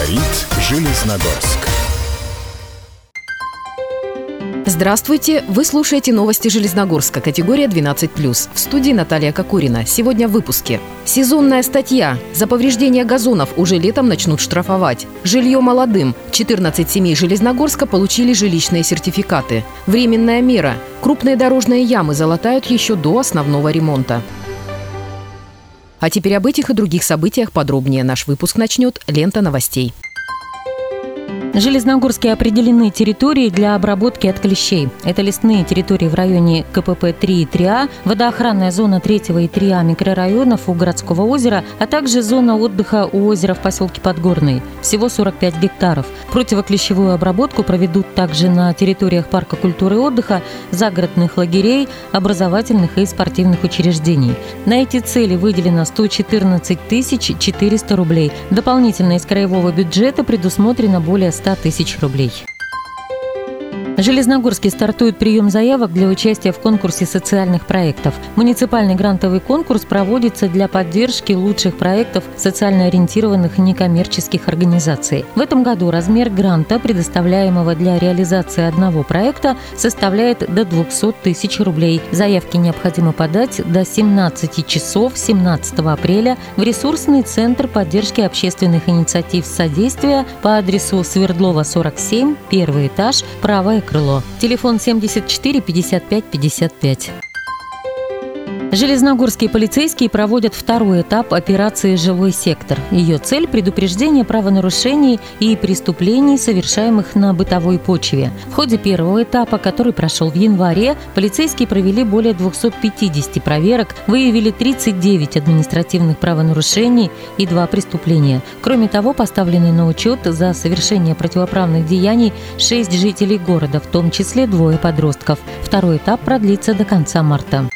Говорит Железногорск. Здравствуйте! Вы слушаете новости Железногорска, категория 12+. В студии Наталья Кокурина. Сегодня в выпуске. Сезонная статья. За повреждение газонов уже летом начнут штрафовать. Жилье молодым. 14 семей Железногорска получили жилищные сертификаты. Временная мера. Крупные дорожные ямы залатают еще до основного ремонта. А теперь об этих и других событиях подробнее. Наш выпуск начнет лента новостей. В Железногорске определены территории для обработки от клещей. Это лесные территории в районе КПП 3 и 3А, водоохранная зона 3 и 3А микрорайонов у городского озера, а также зона отдыха у озера в поселке Подгорный. Всего 45 гектаров. Противоклещевую обработку проведут также на территориях парка культуры и отдыха, загородных лагерей, образовательных и спортивных учреждений. На эти цели выделено 114 400 рублей. Дополнительно из краевого бюджета предусмотрено более 100 тысяч рублей. В Железногорске стартует прием заявок для участия в конкурсе социальных проектов. Муниципальный грантовый конкурс проводится для поддержки лучших проектов социально ориентированных некоммерческих организаций. В этом году размер гранта, предоставляемого для реализации одного проекта, составляет до 200 тысяч рублей. Заявки необходимо подать до 17 часов 17 апреля в ресурсный центр поддержки общественных инициатив «Содействие» по адресу Свердлова, 47, первый этаж, правое крыло. Телефон 74 55 55. Железногорские полицейские проводят второй этап операции «Живой сектор». Ее цель – предупреждение правонарушений и преступлений, совершаемых на бытовой почве. В ходе первого этапа, который прошел в январе, полицейские провели более 250 проверок, выявили 39 административных правонарушений и 2 преступления. Кроме того, поставлены на учет за совершение противоправных деяний 6 жителей города, в том числе 2 подростков. Второй этап продлится до конца марта.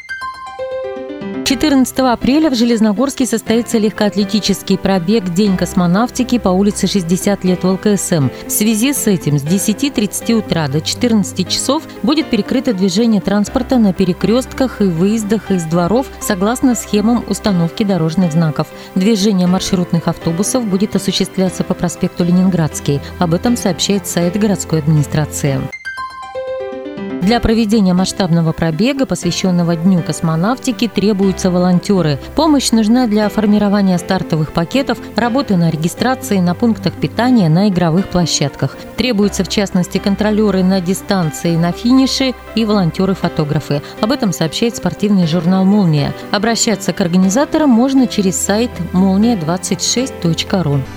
14 апреля в Железногорске состоится легкоатлетический пробег «День космонавтики» по улице 60 лет в ЛКСМ. В связи с этим с 10:30 утра до 14 часов будет перекрыто движение транспорта на перекрестках и выездах из дворов согласно схемам установки дорожных знаков. Движение маршрутных автобусов будет осуществляться по проспекту Ленинградский. Об этом сообщает сайт городской администрации. Для проведения масштабного пробега, посвященного Дню космонавтики, требуются волонтеры. Помощь нужна для формирования стартовых пакетов, работы на регистрации, на пунктах питания, на игровых площадках. Требуются, в частности, контролеры на дистанции, на финише и волонтеры-фотографы. Об этом сообщает спортивный журнал «Молния». Обращаться к организаторам можно через сайт molnia26.ru.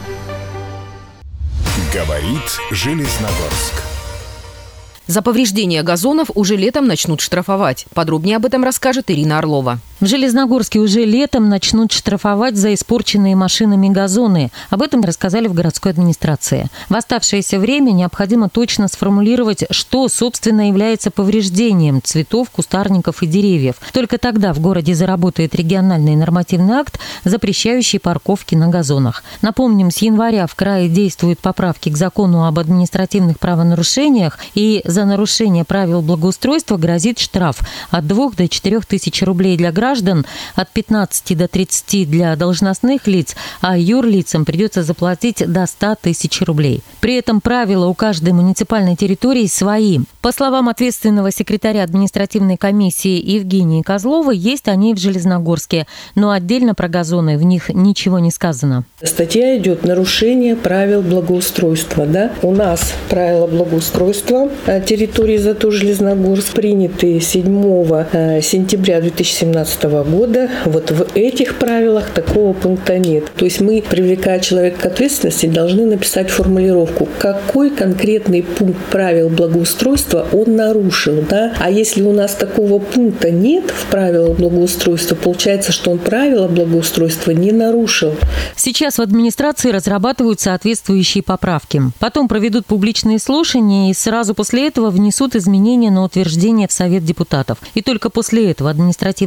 Говорит Железногорск. За повреждение газонов уже летом начнут штрафовать. Подробнее об этом расскажет Ирина Орлова. В Железногорске уже летом начнут штрафовать за испорченные машинами газоны. Об этом рассказали в городской администрации. В оставшееся время необходимо точно сформулировать, что, собственно, является повреждением цветов, кустарников и деревьев. Только тогда в городе заработает региональный нормативный акт, запрещающий парковки на газонах. Напомним, с января в крае действуют поправки к закону об административных правонарушениях, и за нарушение правил благоустройства грозит штраф от 2 до 4 тысяч рублей для граждан, от 15 до 30 для должностных лиц, а юрлицам придется заплатить до 100 тысяч рублей. При этом правила у каждой муниципальной территории свои. По словам ответственного секретаря административной комиссии Евгении Козловой, есть они и в Железногорске, но отдельно про газоны в них ничего не сказано. Статья идет «Нарушение правил благоустройства». Да? У нас правила благоустройства территории ЗАТО Железногорск приняты 7 сентября 2017 года. Вот в этих правилах такого пункта нет. То есть мы, привлекая человека к ответственности, должны написать формулировку, какой конкретный пункт правил благоустройства он нарушил. Да? А если у нас такого пункта нет в правилах благоустройства, получается, что он правила благоустройства не нарушил. Сейчас в администрации разрабатывают соответствующие поправки. Потом проведут публичные слушания и сразу после этого внесут изменения на утверждение в Совет депутатов. И только после этого административная комиссия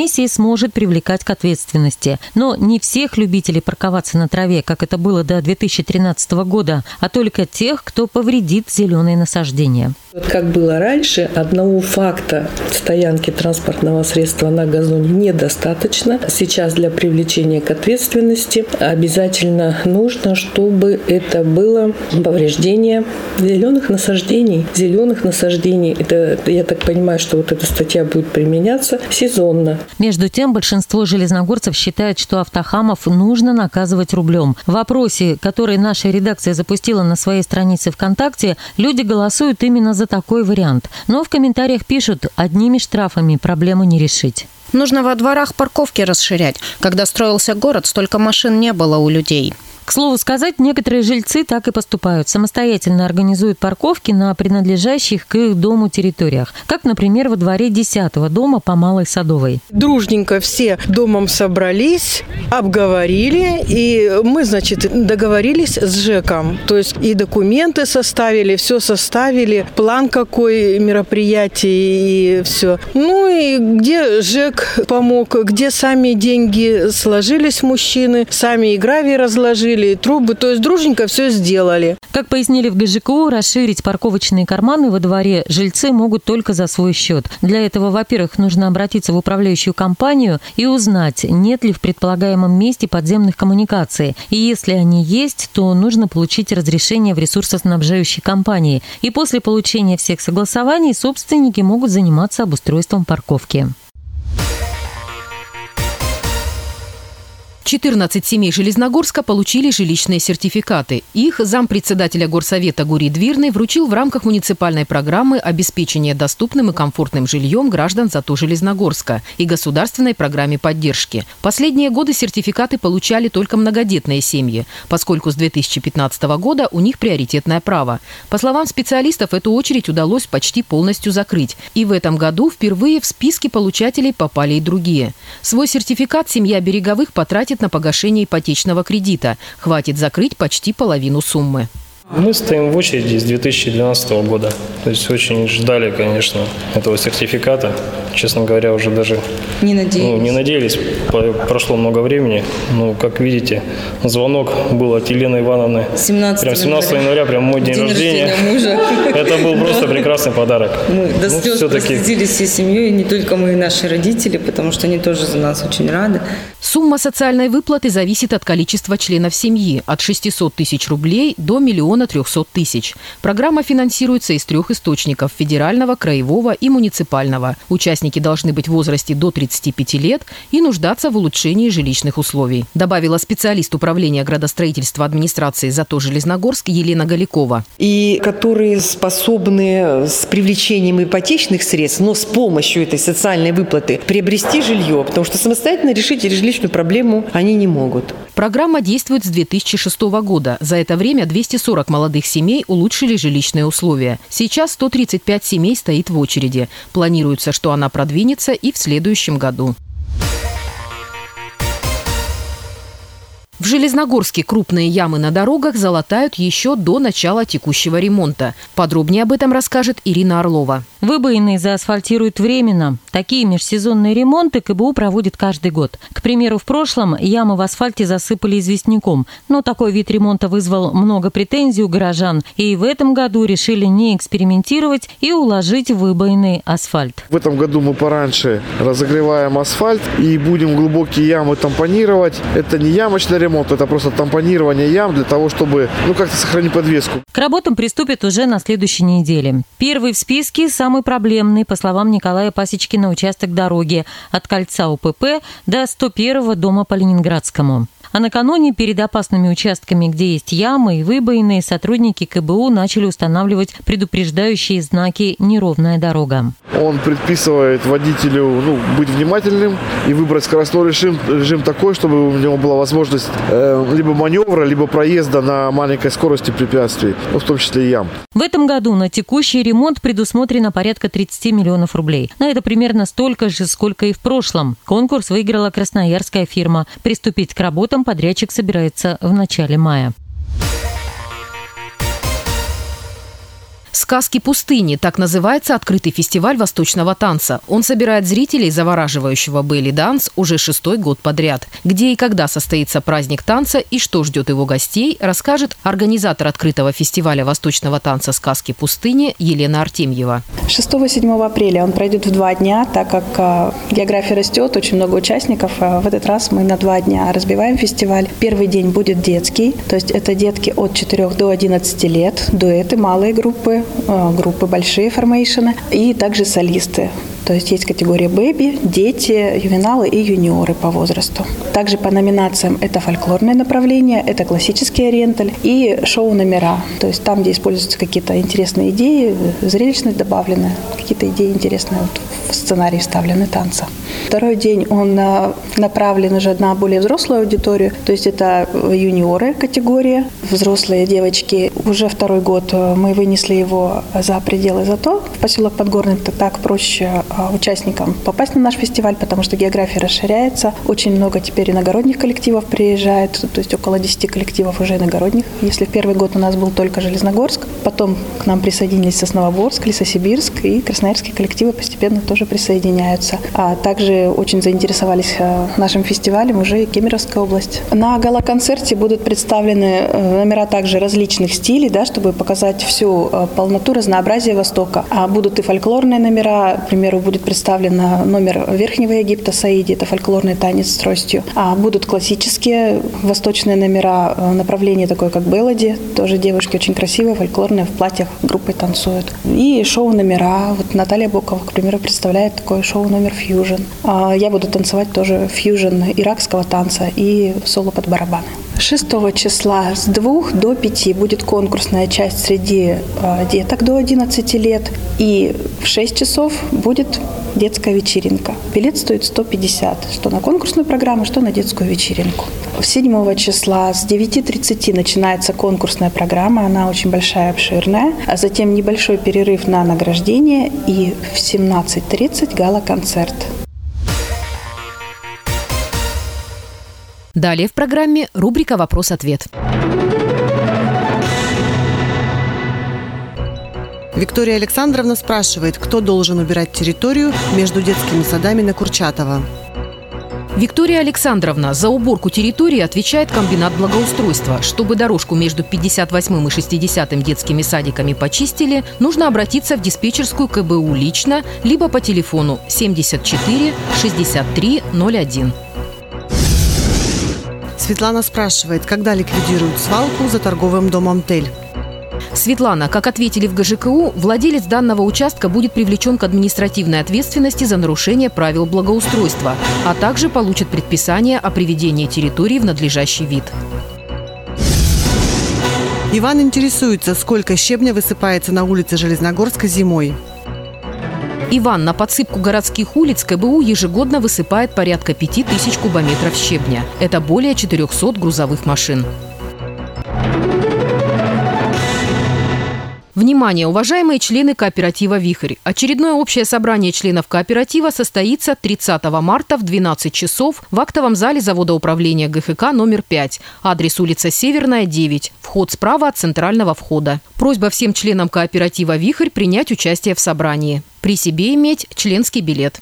комиссия сможет привлекать к ответственности. Но не всех любителей парковаться на траве, как это было до 2013 года, а только тех, кто повредит зеленые насаждения. Как было раньше, одного факта стоянки транспортного средства на газоне недостаточно. Сейчас для привлечения к ответственности обязательно нужно, чтобы это было повреждение зеленых насаждений. Это, я так понимаю, что вот эта статья будет применяться сезонно. Между тем, большинство железногорцев считают, что автохамов нужно наказывать рублем. В опросе, который наша редакция запустила на своей странице ВКонтакте, люди голосуют именно за такой вариант. Но в комментариях пишут, одними штрафами проблему не решить. Нужно во дворах парковки расширять. Когда строился город, столько машин не было у людей. К слову сказать, некоторые жильцы так и поступают. Самостоятельно организуют парковки на принадлежащих к их дому территориях. Как, например, во дворе 10-го дома по Малой Садовой. Дружненько все домом собрались, обговорили, и мы, договорились с ЖЭКом. То есть и документы составили, все составили, план какой мероприятий и все. Ну и где ЖЭК помог, где сами деньги сложились мужчины, сами и гравий разложили, трубы, то есть дружненько все сделали. Как пояснили в ГЖКУ, расширить парковочные карманы во дворе жильцы могут только за свой счет. Для этого, во-первых, нужно обратиться в управляющую компанию и узнать, нет ли в предполагаемом месте подземных коммуникаций. И если они есть, то нужно получить разрешение в ресурсоснабжающей компании. И после получения всех согласований собственники могут заниматься обустройством парковки. 14 семей Железногорска получили жилищные сертификаты. Их зампредседателя горсовета Гурий Двирный вручил в рамках муниципальной программы обеспечения доступным и комфортным жильем граждан ЗАТО Железногорска и государственной программе поддержки. Последние годы сертификаты получали только многодетные семьи, поскольку с 2015 года у них приоритетное право. По словам специалистов, эту очередь удалось почти полностью закрыть. И в этом году впервые в списки получателей попали и другие. Свой сертификат семья Береговых потратит на погашение ипотечного кредита. Хватит закрыть почти половину суммы. Мы стоим в очереди с 2012 года. То есть очень ждали, конечно, этого сертификата. Честно говоря, уже даже не надеялись. Прошло много времени. Ну, как видите, звонок был от Елены Ивановны. 17 января, прям мой день рождения. Мужа. Это был просто прекрасный подарок. Мы до слез прослезились всей семьей, не только мы и наши родители, потому что они тоже за нас очень рады. Сумма социальной выплаты зависит от количества членов семьи – от 600 тысяч рублей до 1 300 000. Программа финансируется из 3 источников – федерального, краевого и муниципального. Участники должны быть в возрасте до 35 лет и нуждаться в улучшении жилищных условий, добавила специалист управления градостроительства администрации ЗАТО Железногорск Елена Галикова. И которые способны с привлечением ипотечных средств, но с помощью этой социальной выплаты приобрести жилье, потому что самостоятельно решить жилищную проблему они не могут. Программа действует с 2006 года. За это время 240 молодых семей улучшили жилищные условия. Сейчас 135 семей стоит в очереди. Планируется, что она продвинется и в следующем году. В Железногорске крупные ямы на дорогах залатают еще до начала текущего ремонта. Подробнее об этом расскажет Ирина Орлова. Выбоины заасфальтируют временно. Такие межсезонные ремонты КБУ проводит каждый год. К примеру, в прошлом ямы в асфальте засыпали известняком. Но такой вид ремонта вызвал много претензий у горожан. И в этом году решили не экспериментировать и уложить в выбоины асфальт. В этом году мы пораньше разогреваем асфальт и будем глубокие ямы тампонировать. Это не ямочный ремонт, это просто тампонирование ям для того, чтобы как-то сохранить подвеску. К работам приступят уже на следующей неделе. Первый в списке самый проблемный, по словам Николая Пасечкина, участок дороги от кольца УПП до 101-го дома по Ленинградскому. А накануне перед опасными участками, где есть ямы и выбоины, сотрудники КБУ начали устанавливать предупреждающие знаки «Неровная дорога». Он предписывает водителю быть внимательным и выбрать скоростной режим такой, чтобы у него была возможность либо маневра, либо проезда на маленькой скорости препятствий, в том числе и ям. В этом году на текущий ремонт предусмотрено порядка 30 миллионов рублей. Но это примерно столько же, сколько и в прошлом. Конкурс выиграла красноярская фирма. Приступить к работам подрядчик собирается в начале мая. «Сказки пустыни» – так называется открытый фестиваль восточного танца. Он собирает зрителей завораживающего белли-данс уже 6-й год подряд. Где и когда состоится праздник танца и что ждет его гостей, расскажет организатор открытого фестиваля восточного танца «Сказки пустыни» Елена Артемьева. 6-7 апреля он пройдет в 2 дня, так как география растет, очень много участников. В этот раз мы на 2 дня разбиваем фестиваль. Первый день будет детский, то есть это детки от 4 до 11 лет, дуэты, малые группы, группы большие формейшены и также солисты. То есть есть категория бэби, дети, ювеналы и юниоры по возрасту. Также по номинациям это фольклорное направление, это классический ориенталь и шоу-номера. То есть там, где используются какие-то интересные идеи, зрелищность добавлены, какие-то идеи интересные в сценарий вставлены танца. Второй день он направлен уже на более взрослую аудиторию, то есть это юниоры категория, взрослые девочки. Уже 2-й год мы вынесли его за пределы ЗАТО в поселок Подгорный, так проще участникам попасть на наш фестиваль, потому что география расширяется. Очень много теперь иногородних коллективов приезжает, то есть около 10 коллективов уже иногородних. Если в 1-й год у нас был только Железногорск, потом к нам присоединились Сосновоборск, Лесосибирск и красноярские коллективы постепенно тоже присоединяются. А также очень заинтересовались нашим фестивалем уже и Кемеровская область. На гала-концерте будут представлены номера также различных стилей, да, чтобы показать всю полноту, разнообразие Востока. А будут и фольклорные номера, к примеру, будет представлен номер Верхнего Египта Саиди, это фольклорный танец с тростью. А будут классические восточные номера, направление такое, как Белоди, тоже девушки очень красивые, фольклорные, в платьях группой танцуют. И шоу-номера, вот Наталья Бокова, к примеру, представляет такой шоу-номер фьюжн. Я буду танцевать тоже фьюжн иракского танца и соло под барабаны. 6 числа с 2 до 5 будет конкурсная часть среди деток до 11 лет. И в 6 часов будет детская вечеринка. Билет стоит 150, что на конкурсную программу, что на детскую вечеринку. 7 числа с 9:30 начинается конкурсная программа, она очень большая, обширная. А затем небольшой перерыв на награждение и в 17:30 гала-концерт. Далее в программе рубрика «Вопрос-ответ». Виктория Александровна спрашивает, кто должен убирать территорию между детскими садами на Курчатова. Виктория Александровна, за уборку территории отвечает комбинат благоустройства. Чтобы дорожку между 58-м и 60-м детскими садиками почистили, нужно обратиться в диспетчерскую КБУ лично, либо по телефону 74 63 01. Светлана спрашивает, когда ликвидируют свалку за торговым домом «Тель». Светлана, как ответили в ГЖКУ, владелец данного участка будет привлечен к административной ответственности за нарушение правил благоустройства, а также получит предписание о приведении территории в надлежащий вид. Иван интересуется, сколько щебня высыпается на улице Железногорска зимой. Иван, на подсыпку городских улиц КБУ ежегодно высыпает порядка 5000 кубометров щебня. Это более 400 грузовых машин. Внимание, уважаемые члены кооператива «Вихрь». Очередное общее собрание членов кооператива состоится 30 марта в 12 часов в актовом зале завода управления ГХК номер 5. Адрес улица Северная, 9. Вход справа от центрального входа. Просьба всем членам кооператива «Вихрь» принять участие в собрании. При себе иметь членский билет.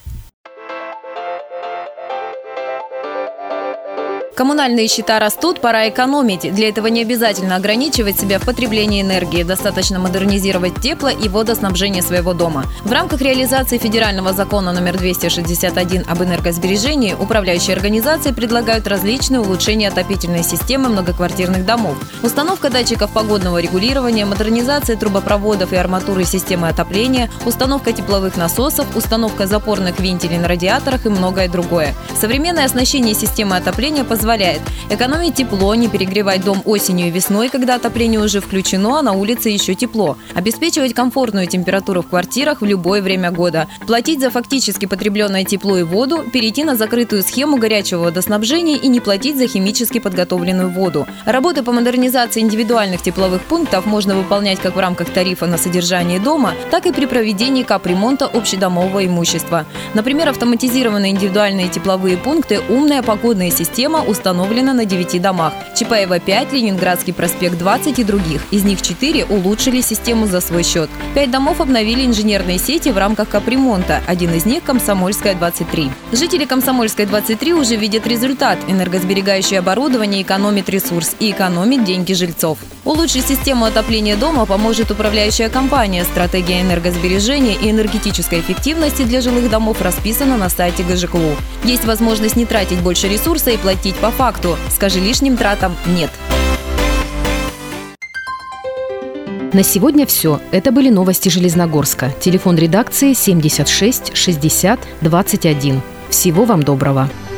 Коммунальные счета растут, пора экономить. Для этого не обязательно ограничивать себя в потреблении энергии. Достаточно модернизировать тепло- и водоснабжение своего дома. В рамках реализации федерального закона номер 261 об энергосбережении управляющие организации предлагают различные улучшения отопительной системы многоквартирных домов. Установка датчиков погодного регулирования, модернизация трубопроводов и арматуры системы отопления, установка тепловых насосов, установка запорных вентилей на радиаторах и многое другое. Современное оснащение системы отопления позволяет экономить тепло, не перегревать дом осенью и весной, когда отопление уже включено, а на улице еще тепло. Обеспечивать комфортную температуру в квартирах в любое время года. Платить за фактически потребленное тепло и воду, перейти на закрытую схему горячего водоснабжения и не платить за химически подготовленную воду. Работы по модернизации индивидуальных тепловых пунктов можно выполнять как в рамках тарифа на содержание дома, так и при проведении капремонта общедомового имущества. Например, автоматизированные индивидуальные тепловые пункты, умная погодная система, установлено на 9 домах. Чапаева 5, Ленинградский проспект 20 и других. Из них 4 улучшили систему за свой счет. 5 домов обновили инженерные сети в рамках капремонта. Один из них – Комсомольская, 23. Жители Комсомольской, 23 уже видят результат. Энергосберегающее оборудование экономит ресурс и экономит деньги жильцов. Улучшить систему отопления дома поможет управляющая компания. Стратегия энергосбережения и энергетической эффективности для жилых домов расписана на сайте ГЖКУ. Есть возможность не тратить больше ресурса и платить по факту. Скажи лишним тратам «нет». На сегодня все. Это были новости Железногорска. Телефон редакции 76 60 21. Всего вам доброго.